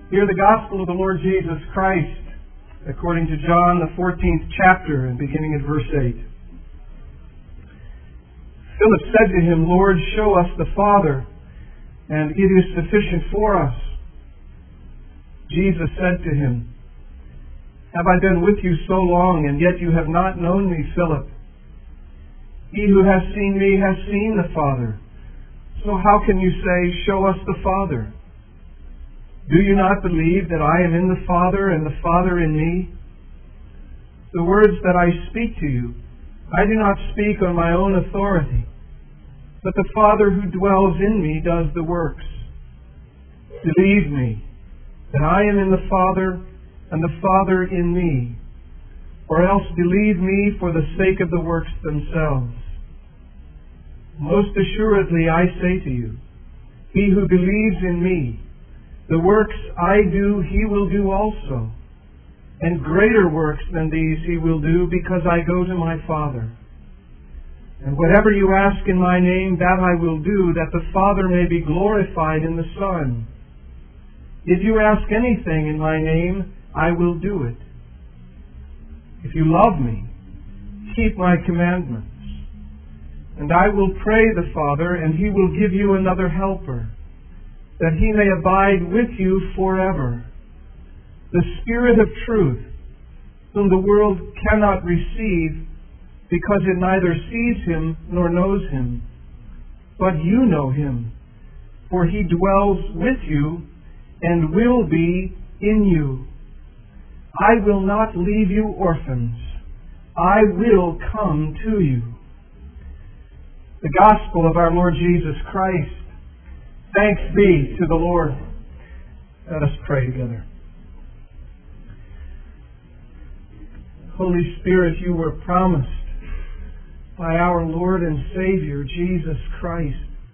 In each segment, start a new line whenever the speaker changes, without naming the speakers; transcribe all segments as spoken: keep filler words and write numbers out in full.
Hear the gospel of the Lord Jesus Christ according to John, the fourteenth chapter, and beginning at verse eight. Philip said to him, Lord, show us the Father, and it is sufficient for us. Jesus said to him, Have I been with you so long, and yet you have not known me, Philip? He who has seen me has seen the Father. So how can you say, Show us the Father? Do you not believe that I am in the Father and the Father in me? The words that I speak to you, I do not speak on my own authority, but the Father who dwells in me does the works. Believe me that I am in the Father and the Father in me, or else believe me for the sake of the works themselves. Most assuredly I say to you, he who believes in me, the works I do, he will do also. And greater works than these he will do, because I go to my Father. And whatever you ask in my name, that I will do, that the Father may be glorified in the Son. If you ask anything in my name, I will do it. If you love me, keep my commandments. And I will pray the Father, and he will give you another helper, that he may abide with you forever. The Spirit of truth, whom the world cannot receive, because it neither sees him nor knows him. But you know him, for he dwells with you and will be in you. I will not leave you orphans. I will come to you. The Gospel of our Lord Jesus Christ. Thanks be to the Lord. Let us pray together. Holy Spirit, you were promised by our Lord and Savior, Jesus Christ.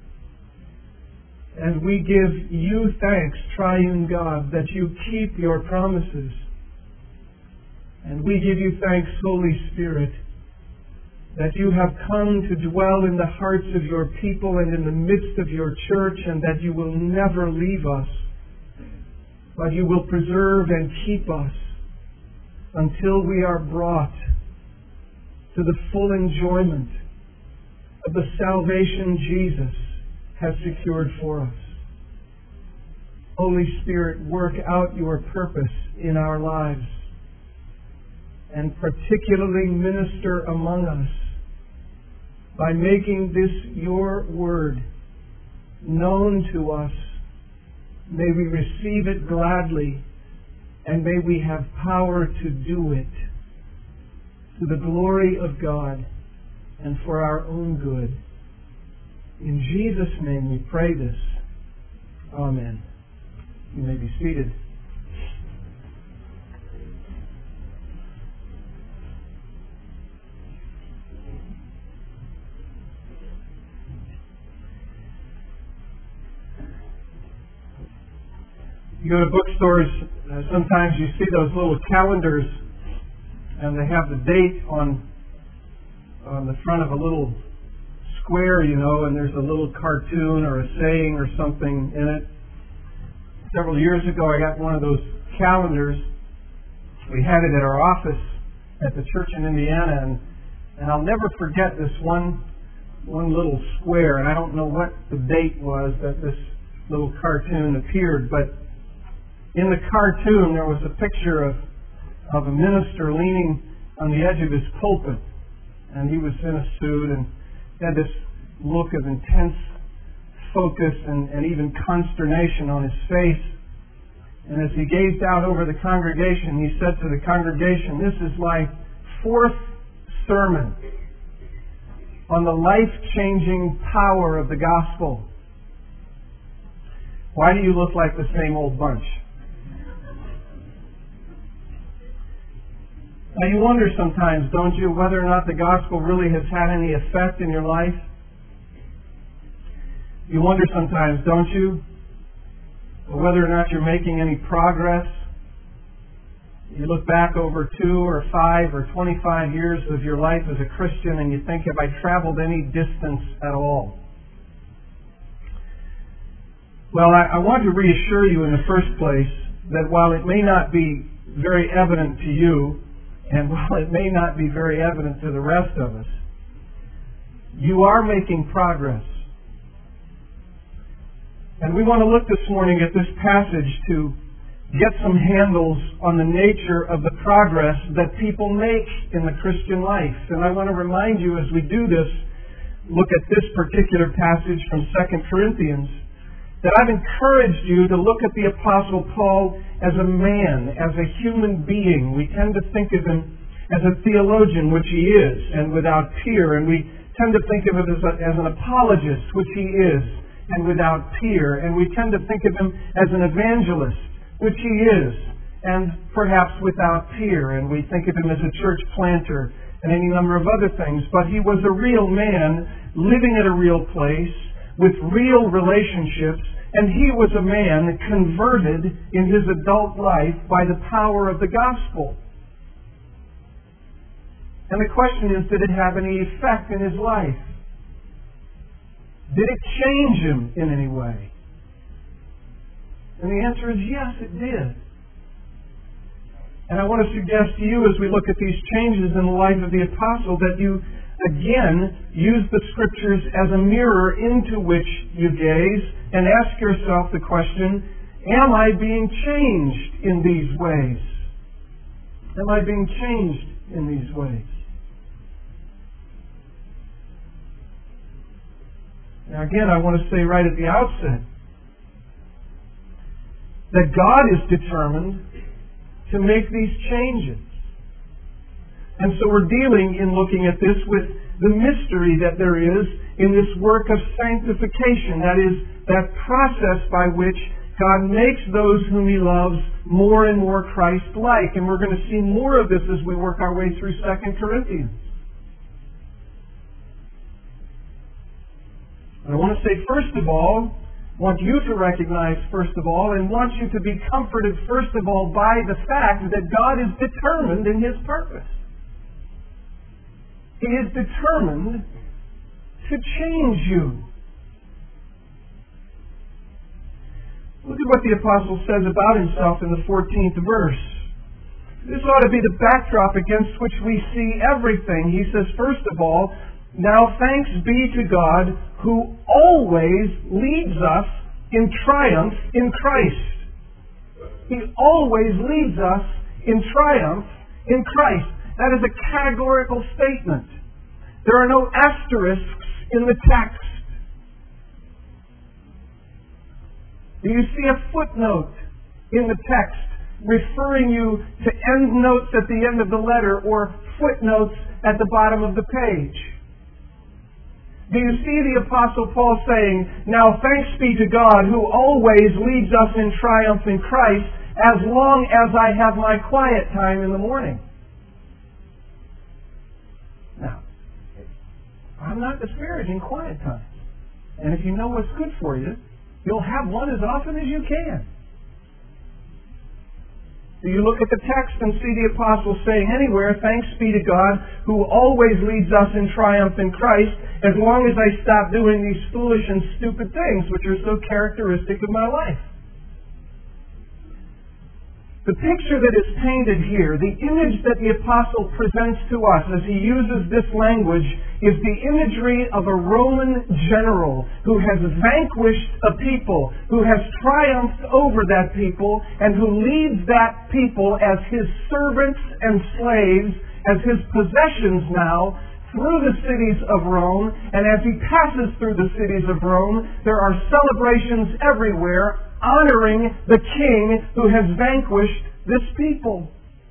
And we give you thanks, Triune God, that you keep your promises. And we give you thanks, Holy Spirit, that you have come to dwell in the hearts of your people and in the midst of your church, and that you will never leave us, but you will preserve and keep us until we are brought to the full enjoyment of the salvation Jesus has secured for us. Holy Spirit, work out your purpose in our lives, and particularly minister among us by making this your word known to us. May we receive it gladly, and may we have power to do it to the glory of God and for our own good. In Jesus' name we pray this. Amen. You may be seated. You go to bookstores, uh, sometimes you see those little calendars, and they have the date on on the front of a little square, you know, and there's a little cartoon or a saying or something in it. Several years ago, I got one of those calendars. We had it at our office at the church in Indiana, and, and I'll never forget this one one little square, and I don't know what the date was that this little cartoon appeared, but in the cartoon, there was a picture of, of a minister leaning on the edge of his pulpit, and he was in a suit and had this look of intense focus and, and even consternation on his face. And as he gazed out over the congregation, he said to the congregation, "This is my fourth sermon on the life-changing power of the gospel. Why do you look like the same old bunch?" Now you wonder sometimes, don't you, whether or not the gospel really has had any effect in your life? You wonder sometimes, don't you, whether or not you're making any progress? You look back over two or five or twenty-five years of your life as a Christian and you think, have I traveled any distance at all? Well, I, I want to reassure you in the first place that while it may not be very evident to you, and while it may not be very evident to the rest of us, you are making progress. And we want to look this morning at this passage to get some handles on the nature of the progress that people make in the Christian life. And I want to remind you as we do this, look at this particular passage from Second Corinthians, that I've encouraged you to look at the Apostle Paul as a man, as a human being. We tend to think of him as a theologian, which he is, and without peer, and we tend to think of him as, a, as an apologist, which he is, and without peer, and we tend to think of him as an evangelist, which he is, and perhaps without peer, and we think of him as a church planter and any number of other things. But he was a real man, living at a real place, with real relationships, and he was a man converted in his adult life by the power of the gospel. And the question is, did it have any effect in his life? Did it change him in any way? And the answer is yes, it did. And I want to suggest to you as we look at these changes in the life of the apostle that you, again, use the Scriptures as a mirror into which you gaze and ask yourself the question, am I being changed in these ways? Am I being changed in these ways? Now again, I want to say right at the outset that God is determined to make these changes. And so we're dealing in looking at this with the mystery that there is in this work of sanctification. That is, that process by which God makes those whom He loves more and more Christ-like. And we're going to see more of this as we work our way through Second Corinthians. I want to say, first of all, want you to recognize, first of all, and want you to be comforted, first of all, by the fact that God is determined in His purpose. He is determined to change you. Look at what the apostle says about himself in the fourteenth verse. This ought to be the backdrop against which we see everything. He says, first of all, now thanks be to God who always leads us in triumph in Christ. He always leads us in triumph in Christ. That is a categorical statement. There are no asterisks in the text. Do you see a footnote in the text referring you to endnotes at the end of the letter or footnotes at the bottom of the page? Do you see the Apostle Paul saying, now thanks be to God who always leads us in triumph in Christ as long as I have my quiet time in the morning? Now, I'm not disparaging quiet time. And if you know what's good for you, you'll have one as often as you can. Do you look at the text and see the apostle saying anywhere, thanks be to God who always leads us in triumph in Christ as long as I stop doing these foolish and stupid things which are so characteristic of my life? The picture that is painted here, the image that the apostle presents to us as he uses this language, is the imagery of a Roman general who has vanquished a people, who has triumphed over that people, and who leads that people as his servants and slaves, as his possessions now, through the cities of Rome. And as he passes through the cities of Rome, there are celebrations everywhere honoring the king who has vanquished this people.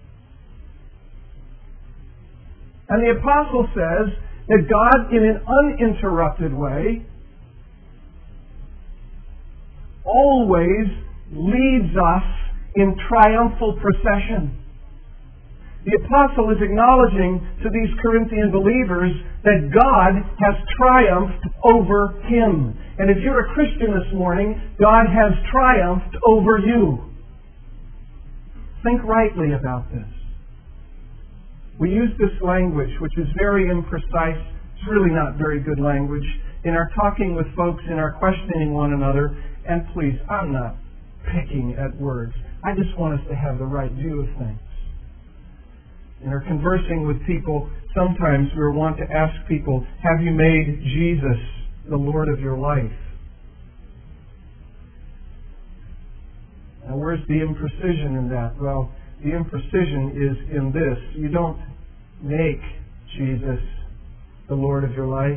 And the apostle says that God, in an uninterrupted way, always leads us in triumphal procession. The apostle is acknowledging to these Corinthian believers that God has triumphed over him. And if you're a Christian this morning, God has triumphed over you. Think rightly about this. We use this language, which is very imprecise. It's really not very good language in our talking with folks, in our questioning one another. And please, I'm not picking at words. I just want us to have the right view of things. In our conversing with people, sometimes we want to ask people, have you made Jesus the Lord of your life? Now, where's the imprecision in that? Well, the imprecision is in this. You don't make Jesus the Lord of your life.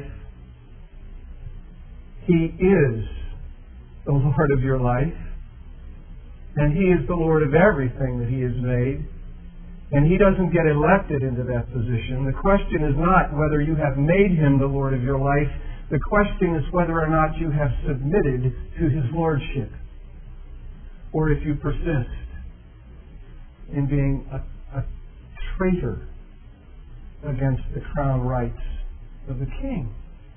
He is the Lord of your life. And He is the Lord of everything that He has made. And He doesn't get elected into that position. The question is not whether you have made Him the Lord of your life. The question is whether or not you have submitted to His Lordship. Or if you persist in being a, a traitor against the crown rights of the King.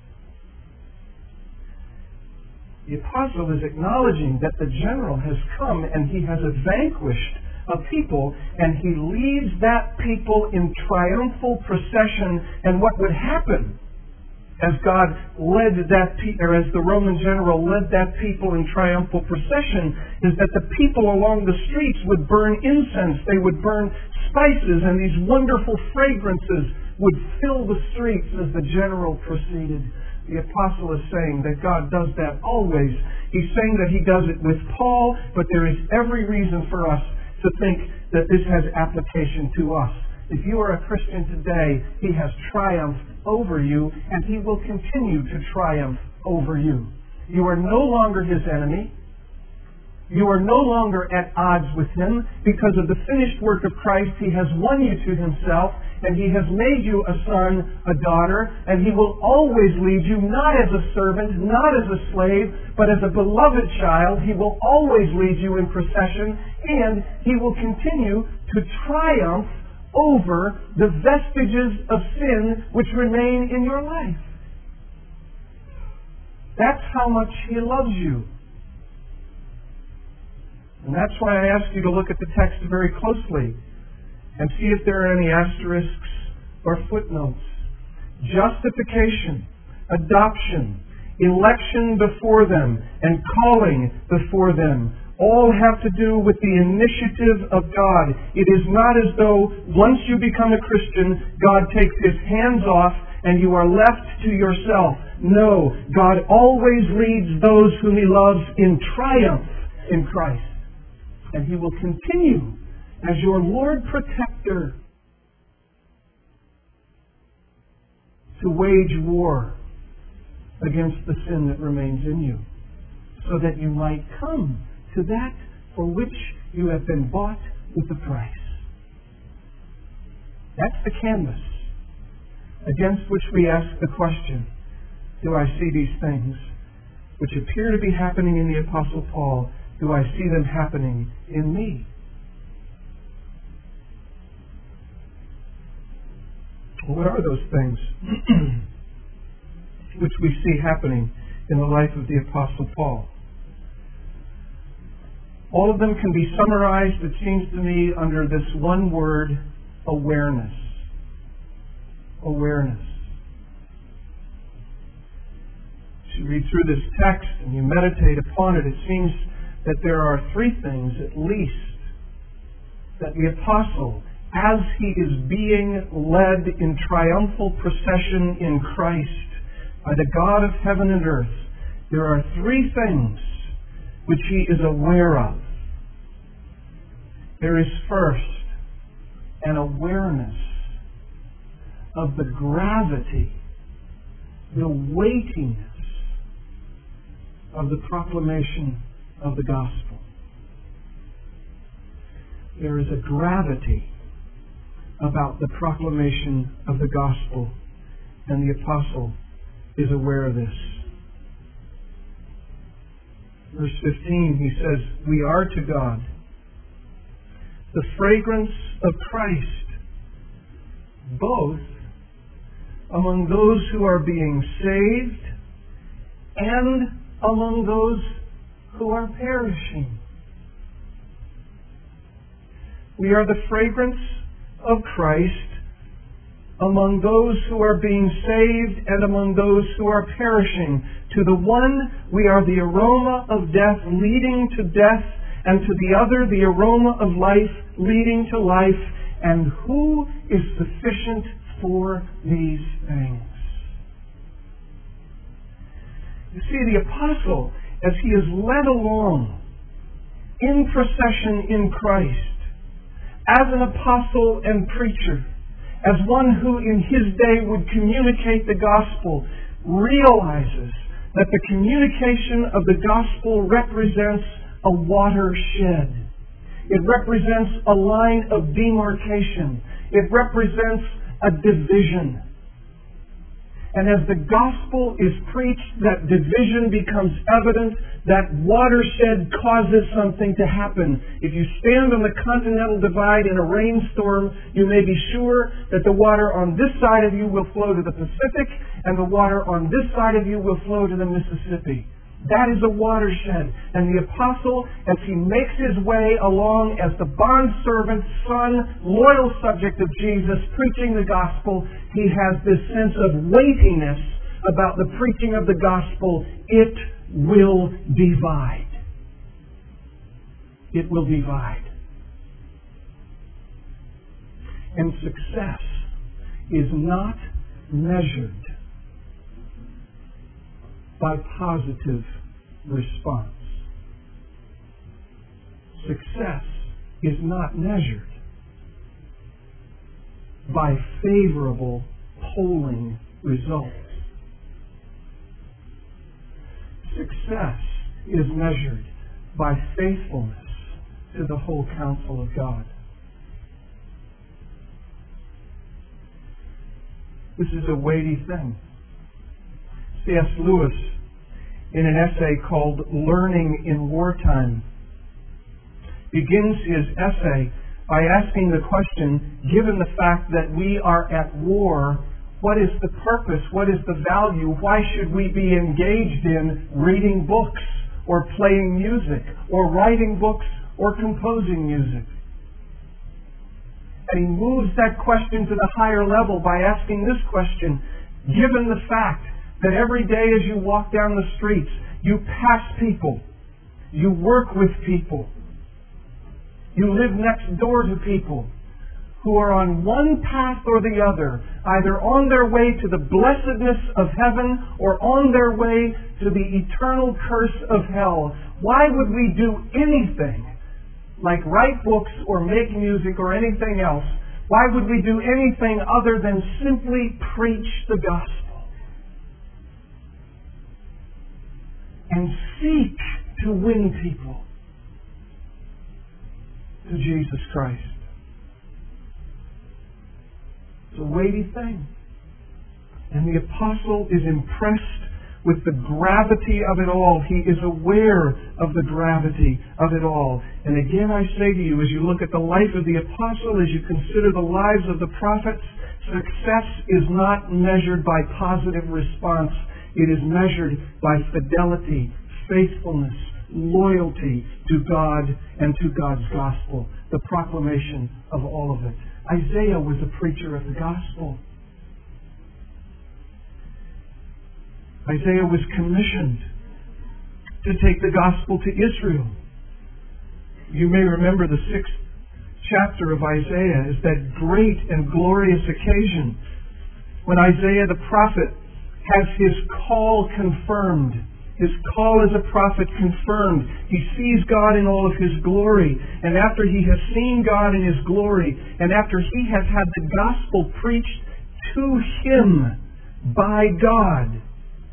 The apostle is acknowledging that the general has come and he has vanquished a people, and he leads that people in triumphal procession. And what would happen as God led that pe- or as the Roman general led that people in triumphal procession is that the people along the streets would burn incense, they would burn spices, and these wonderful fragrances would fill the streets as the general proceeded. The apostle is saying that God does that always. He's saying that He does it with Paul, but there is every reason for us to think that this has application to us. If you are a Christian today, He has triumphed over you, and He will continue to triumph over you. You are no longer His enemy. You are no longer at odds with Him. Because of the finished work of Christ, He has won you to Himself, and He has made you a son, a daughter, and He will always lead you, not as a servant, not as a slave, but as a beloved child. He will always lead you in procession, and He will continue to triumph over the vestiges of sin which remain in your life. That's how much He loves you. And that's why I ask you to look at the text very closely and see if there are any asterisks or footnotes. Justification, adoption, election before them, and calling before them all have to do with the initiative of God. It is not as though once you become a Christian, God takes His hands off and you are left to yourself. No, God always leads those whom He loves in triumph in Christ. And He will continue as your Lord protector to wage war against the sin that remains in you, so that you might come to that for which you have been bought with a price. That's the canvas against which we ask the question, do I see these things which appear to be happening in the Apostle Paul? Do I see them happening in me? What are those things which we see happening in the life of the Apostle Paul? All of them can be summarized, it seems to me, under this one word, awareness. Awareness. As you read through this text and you meditate upon it, it seems that there are three things, at least, that the apostle, as he is being led in triumphal procession in Christ by the God of heaven and earth, there are three things which he is aware of. There is first an awareness of the gravity, the weightiness of the proclamation of the gospel. There is a gravity about the proclamation of the gospel, and the apostle is aware of this. Verse fifteen, he says, we are to God the fragrance of Christ, both among those who are being saved and among those who are perishing. We are the fragrance of Christ among those who are being saved and among those who are perishing. To the one, we are the aroma of death leading to death, and to the other the aroma of life leading to life. And who is sufficient for these things? You see, the apostle, as he is led along in procession in Christ, as an apostle and preacher, as one who in his day would communicate the gospel, realizes that the communication of the gospel represents a watershed. It represents a line of demarcation. It represents a division. And as the gospel is preached, that division becomes evident. That watershed causes something to happen. If you stand on the Continental Divide in a rainstorm, you may be sure that the water on this side of you will flow to the Pacific, and the water on this side of you will flow to the Mississippi. That is a watershed. And the apostle, as he makes his way along as the bondservant, son, loyal subject of Jesus, preaching the gospel, he has this sense of weightiness about the preaching of the gospel. It will divide. It will divide. And success is not measured by positive response. Success is not measured by favorable polling results. Success is measured by faithfulness to the whole counsel of God. This is a weighty thing. C S Lewis, in an essay called Learning in Wartime, begins his essay by asking the question, given the fact that we are at war, what is the purpose? What is the value? Why should we be engaged in reading books or playing music or writing books or composing music? And he moves that question to the higher level by asking this question, given the fact that every day as you walk down the streets, you pass people, you work with people, you live next door to people who are on one path or the other, either on their way to the blessedness of heaven or on their way to the eternal curse of hell. Why would we do anything like write books or make music or anything else? Why would we do anything other than simply preach the gospel and seek to win people to Jesus Christ? It's a weighty thing. And the apostle is impressed with the gravity of it all. He is aware of the gravity of it all. And again I say to you, as you look at the life of the apostle, as you consider the lives of the prophets, success is not measured by positive response. It is measured by fidelity, faithfulness, loyalty to God and to God's gospel, the proclamation of all of it. Isaiah was a preacher of the gospel. Isaiah was commissioned to take the gospel to Israel. You may remember the sixth chapter of Isaiah is that great and glorious occasion when Isaiah the prophet has his call confirmed. His call as a prophet confirmed. He sees God in all of His glory. And after he has seen God in His glory, and after he has had the gospel preached to him by God,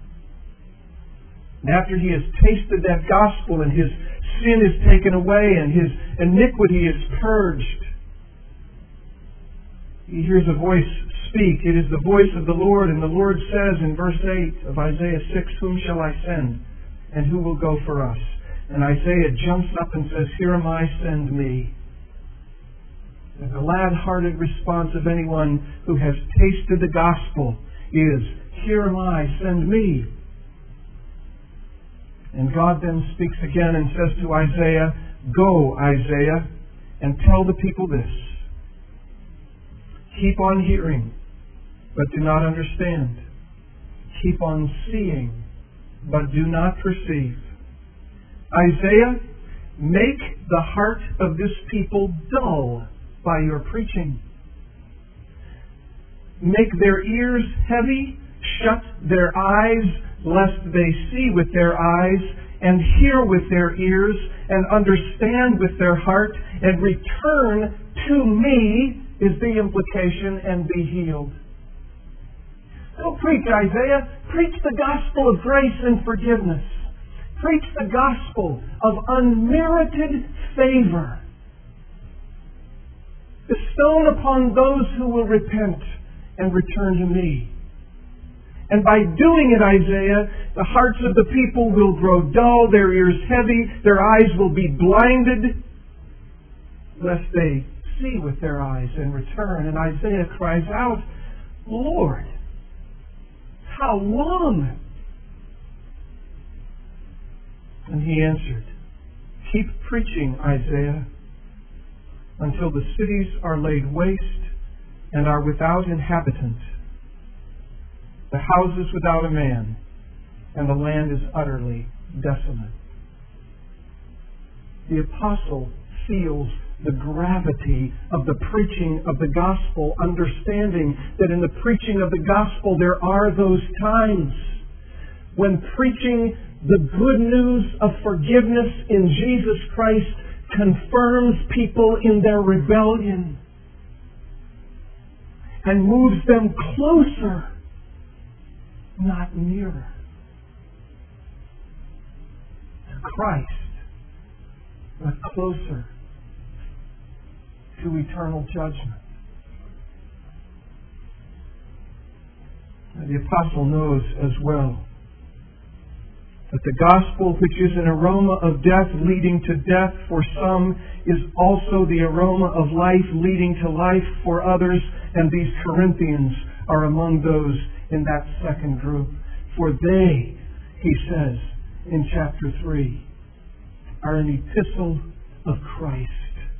and after he has tasted that gospel and his sin is taken away and his iniquity is purged, he hears a voice speak. It is the voice of the Lord, and the Lord says in verse eight of Isaiah six, "Whom shall I send, and who will go for us?" And Isaiah jumps up and says, "Here am I, send me." And the glad-hearted response of anyone who has tasted the gospel is, "Here am I, send me." And God then speaks again and says to Isaiah, "Go, Isaiah, and tell the people this. Keep on hearing, but do not understand. Keep on seeing, but do not perceive." Isaiah, make the heart of this people dull by your preaching. Make their ears heavy, shut their eyes, lest they see with their eyes, and hear with their ears, and understand with their heart, and return to me, is the implication, and be healed. Don't preach, Isaiah. Preach the gospel of grace and forgiveness. Preach the gospel of unmerited favor, bestowed upon those who will repent and return to me. And by doing it, Isaiah, the hearts of the people will grow dull, their ears heavy, their eyes will be blinded, lest they see with their eyes and return. And Isaiah cries out, Lord, how long? And he answered, keep preaching, Isaiah, until the cities are laid waste and are without inhabitant, the houses without a man, and the land is utterly desolate. The apostle feels the gravity of the preaching of the gospel, understanding that in the preaching of the gospel there are those times when preaching the good news of forgiveness in Jesus Christ confirms people in their rebellion and moves them closer, not nearer, to Christ, but closer to eternal judgment. The apostle knows as well that the gospel, which is an aroma of death leading to death for some, is also the aroma of life leading to life for others, and these Corinthians are among those in that second group. For they, he says in chapter three, are an epistle of Christ.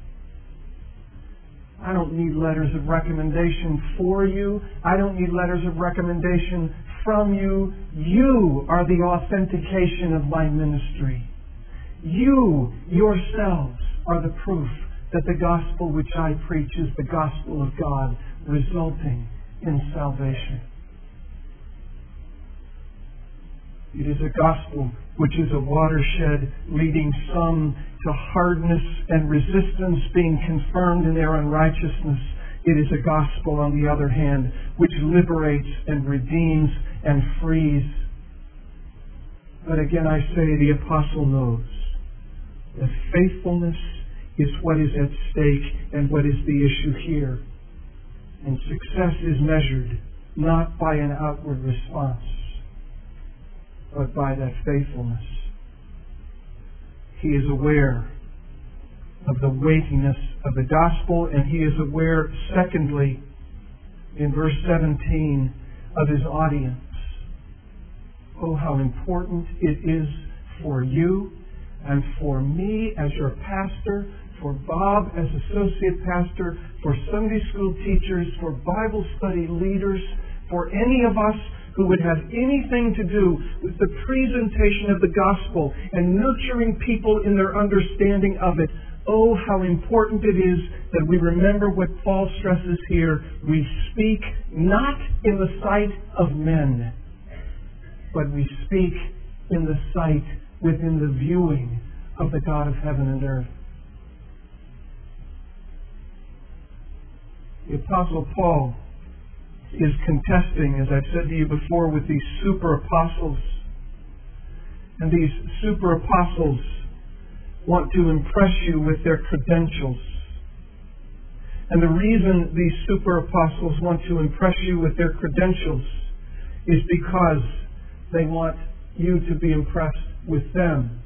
I don't need letters of recommendation for you. I don't need letters of recommendation from you. You are the authentication of my ministry. You yourselves are the proof that the gospel which I preach is the gospel of God, resulting in salvation. It is a gospel which is a watershed leading some to hardness and resistance, being confirmed in their unrighteousness. It is a gospel, on the other hand, which liberates and redeems and frees. But again, I say, the apostle knows that faithfulness is what is at stake and what is the issue here. And success is measured not by an outward response, but by that faithfulness. He is aware of the weightiness of the gospel, and he is aware, secondly, in verse seventeen, of his audience. Oh, how important it is for you and for me as your pastor, for Bob as associate pastor, for Sunday school teachers, for Bible study leaders, for any of us who would have anything to do with the presentation of the gospel and nurturing people in their understanding of it. Oh, how important it is that we remember what Paul stresses here. We speak not in the sight of men, but we speak in the sight, within the viewing of the God of heaven and earth. The Apostle Paul is contesting, as I've said to you before, with these super apostles. And these super apostles want to impress you with their credentials. And the reason these super apostles want to impress you with their credentials is because they want you to be impressed with them.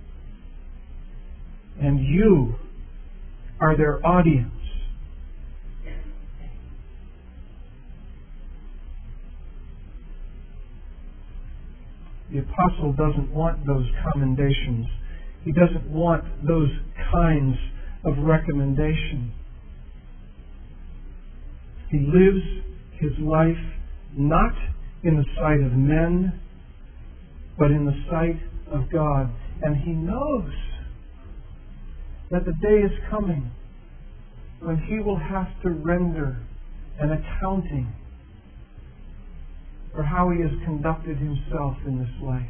And you are their audience. The apostle doesn't want those commendations. He doesn't want those kinds of recommendation. He lives his life not in the sight of men, but in the sight of God. And he knows that the day is coming when He will have to render an accounting for how He has conducted Himself in this life.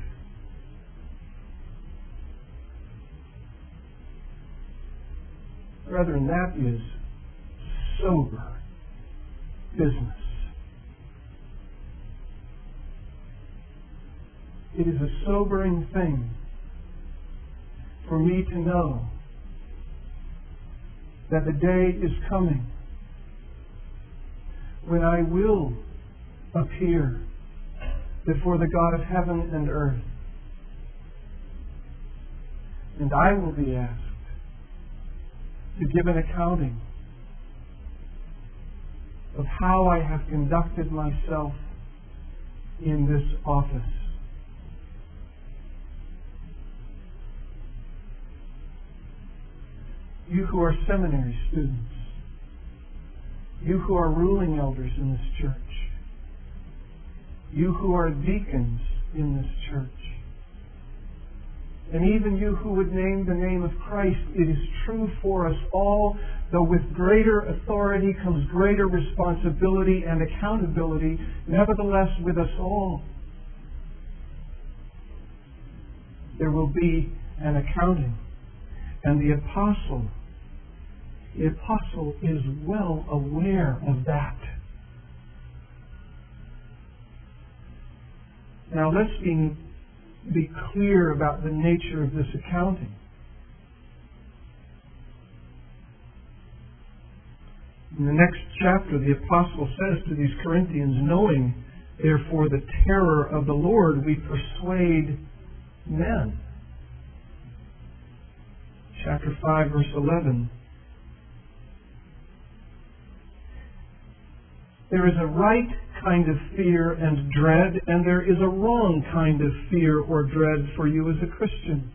Brethren, that is sober business. It is a sobering thing for me to know that the day is coming when I will appear before the God of heaven and earth, and I will be asked to give an accounting of how I have conducted myself in this office. You who are seminary students, you who are ruling elders in this church, you who are deacons in this church, and even you who would name the name of Christ, it is true for us all, though with greater authority comes greater responsibility and accountability, nevertheless with us all, there will be an accounting. And the apostle, the apostle is well aware of that. Now let's be, be clear about the nature of this accounting. In the next chapter, the apostle says to these Corinthians, knowing, therefore, the terror of the Lord, we persuade men. Chapter five, verse eleven. There is a right kind of fear and dread, and there is a wrong kind of fear or dread for you as a Christian.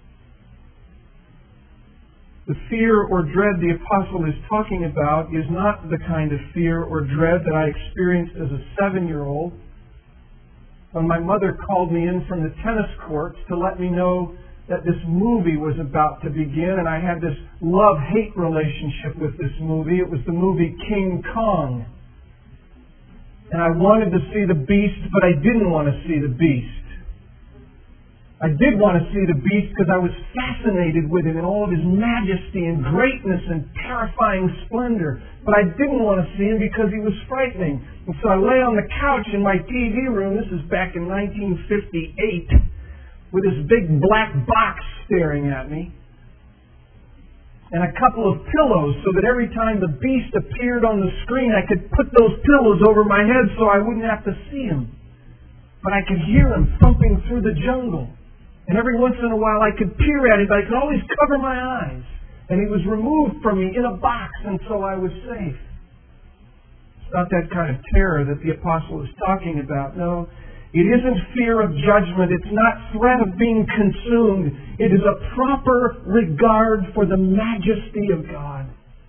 The fear or dread the apostle is talking about is not the kind of fear or dread that I experienced as a seven-year-old when my mother called me in from the tennis courts to let me know that this movie was about to begin, and I had this love-hate relationship with this movie. It was the movie King Kong. And I wanted to see the beast, but I didn't want to see the beast. I did want to see the beast because I was fascinated with him in all of his majesty and greatness and terrifying splendor. But I didn't want to see him because he was frightening. And so I lay on the couch in my T V room, this is back in nineteen fifty-eight, with this big black box staring at me, and a couple of pillows so that every time the beast appeared on the screen, I could put those pillows over my head so I wouldn't have to see him. But I could hear him thumping through the jungle. And every once in a while I could peer at him, but I could always cover my eyes. And he was removed from me in a box, and so I was safe. It's not that kind of terror that the apostle is talking about. No, it isn't fear of judgment. It's not threat of being consumed. It is a proper regard for the majesty of God.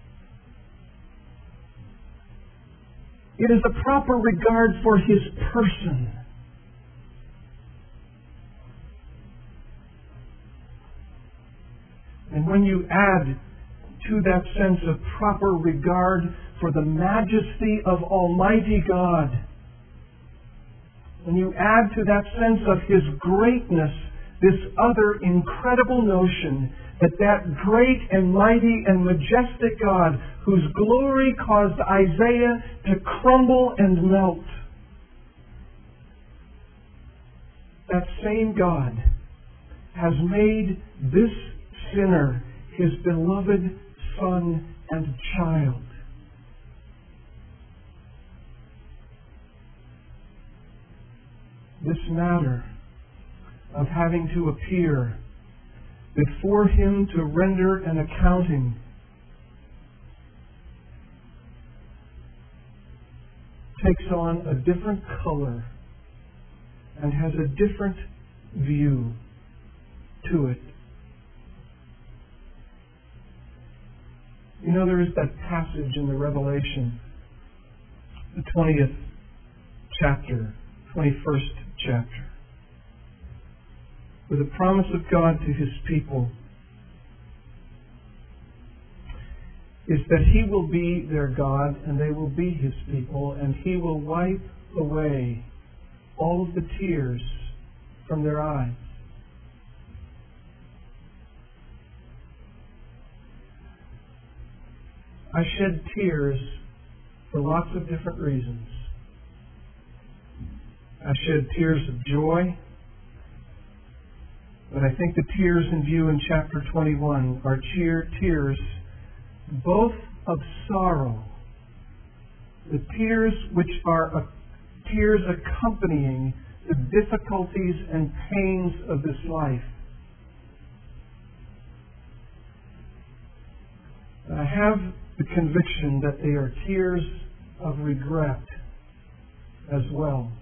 It is a proper regard for His person. And when you add to that sense of proper regard for the majesty of Almighty God, when you add to that sense of His greatness this other incredible notion that that great and mighty and majestic God, whose glory caused Isaiah to crumble and melt, that same God has made this sinner His beloved son and child. This matter of having to appear before Him to render an accounting takes on a different color and has a different view to it. You know, there is that passage in the Revelation, the twentieth chapter, twenty-first chapter, with the promise of God to His people is that He will be their God and they will be His people, and He will wipe away all of the tears from their eyes. I shed tears for lots of different reasons. I shed tears of joy, but I think the tears in view in chapter twenty-one are cheer, tears both of sorrow, the tears which are uh, tears accompanying the difficulties and pains of this life. And I have the conviction that they are tears of regret as well.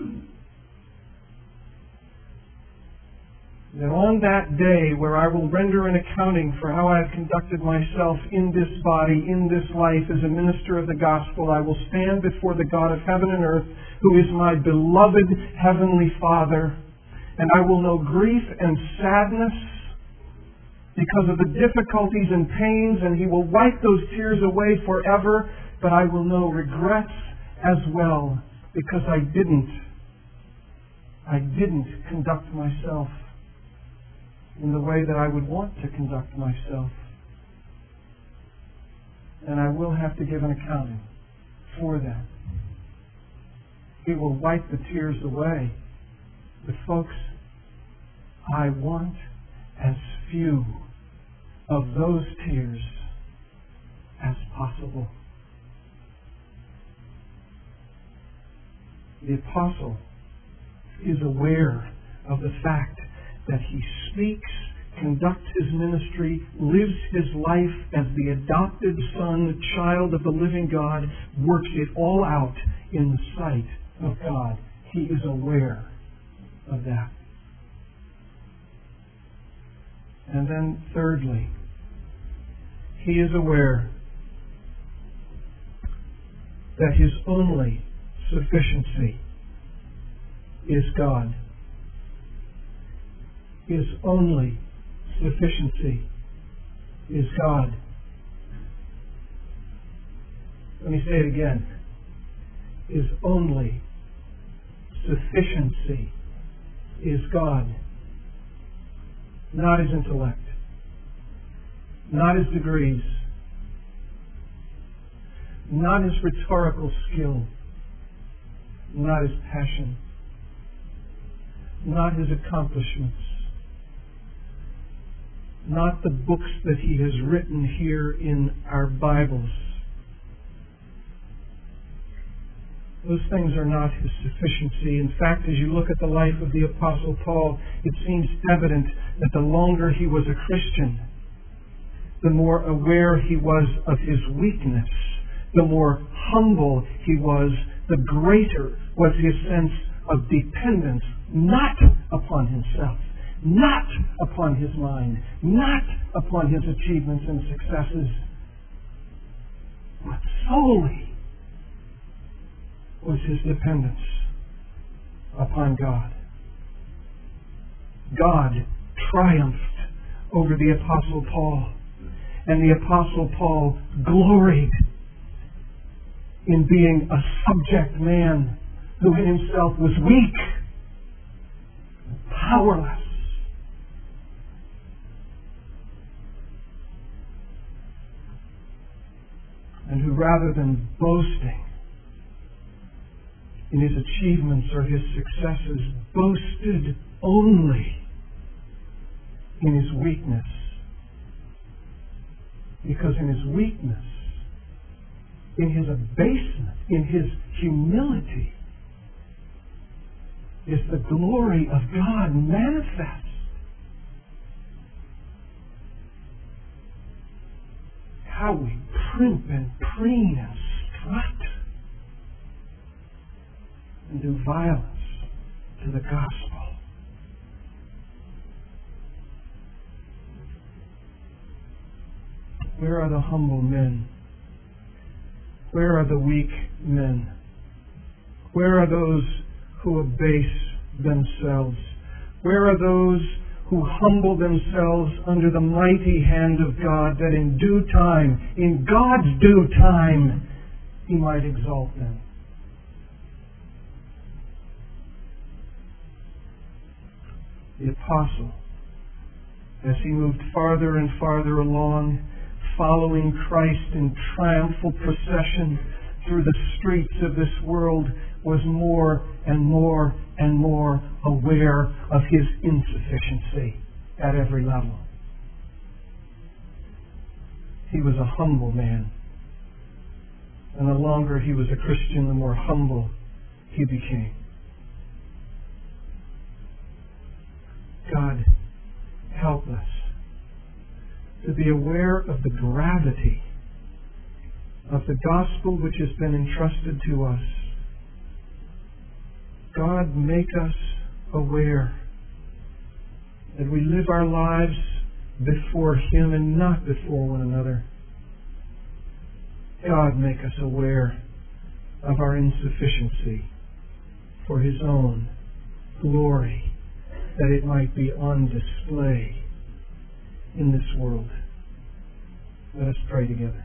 That on that day where I will render an accounting for how I have conducted myself in this body, in this life, as a minister of the gospel, I will stand before the God of heaven and earth, who is my beloved heavenly Father, and I will know grief and sadness because of the difficulties and pains, and He will wipe those tears away forever, but I will know regrets as well, because I didn't, I didn't conduct myself in the way that I would want to conduct myself. And I will have to give an accounting for that. He will wipe the tears away. But folks, I want as few of those tears as possible. The apostle is aware of the fact that he speaks, conducts his ministry, lives his life as the adopted son, the child of the living God, works it all out in the sight of God. He is aware of that. And then thirdly, he is aware that his only sufficiency is God. His only sufficiency is God. Let me say it again. His only sufficiency is God. Not his intellect. Not his degrees. Not his rhetorical skill. Not his passion. Not his accomplishments. Not the books that he has written here in our Bibles. Those things are not his sufficiency. In fact, as you look at the life of the Apostle Paul, it seems evident that the longer he was a Christian, the more aware he was of his weakness, the more humble he was, the greater was his sense of dependence, not upon himself, not upon his mind, not upon his achievements and successes, but solely was his dependence upon God. God triumphed over the Apostle Paul, and the Apostle Paul gloried in being a subject man who in himself was weak, powerless. And who, rather than boasting in his achievements or his successes, boasted only in his weakness. Because in his weakness, in his abasement, in his humility, is the glory of God manifest. How we primp and preen and strut and do violence to the gospel. Where are the humble men? Where are the weak men? Where are those who abase themselves? Where are those who humble themselves under the mighty hand of God, that in due time, in God's due time, He might exalt them. The apostle, as he moved farther and farther along, following Christ in triumphal procession through the streets of this world, was more and more and more aware of his insufficiency at every level. He was a humble man. And the longer he was a Christian, the more humble he became. God, help us to be aware of the gravity of the gospel which has been entrusted to us. God, make us aware that we live our lives before Him and not before one another. God, make us aware of our insufficiency for His own glory, that it might be on display in this world. Let us pray together.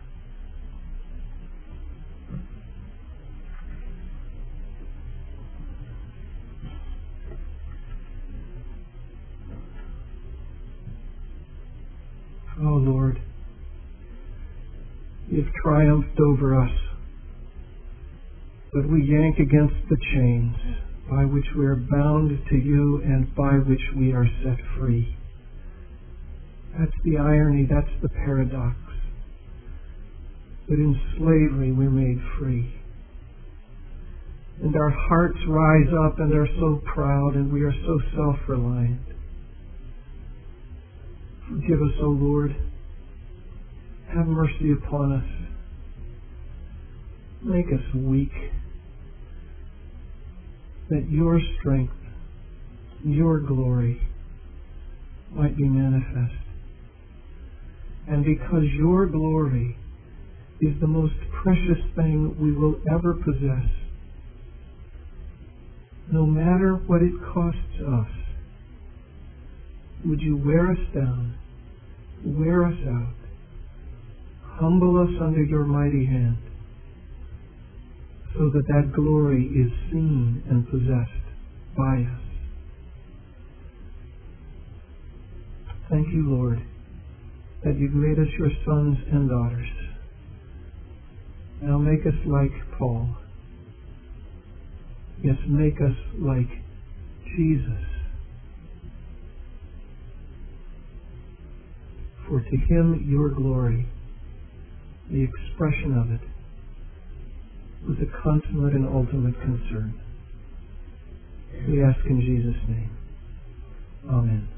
Oh Lord, You've triumphed over us, but we yank against the chains by which we are bound to You and by which we are set free. That's the irony, that's the paradox. But in slavery we're made free. And our hearts rise up and are so proud, and we are so self-reliant. Forgive us, O Lord. Have mercy upon us. Make us weak, that Your strength, Your glory might be manifest. And because Your glory is the most precious thing we will ever possess, no matter what it costs us, would You wear us down, wear us out, humble us under Your mighty hand, so that that glory is seen and possessed by us. Thank You, Lord, that You've made us Your sons and daughters. Now make us like Paul. Yes, make us like Jesus. For to Him Your glory, the expression of it, was a consummate and ultimate concern. We ask in Jesus' name. Amen.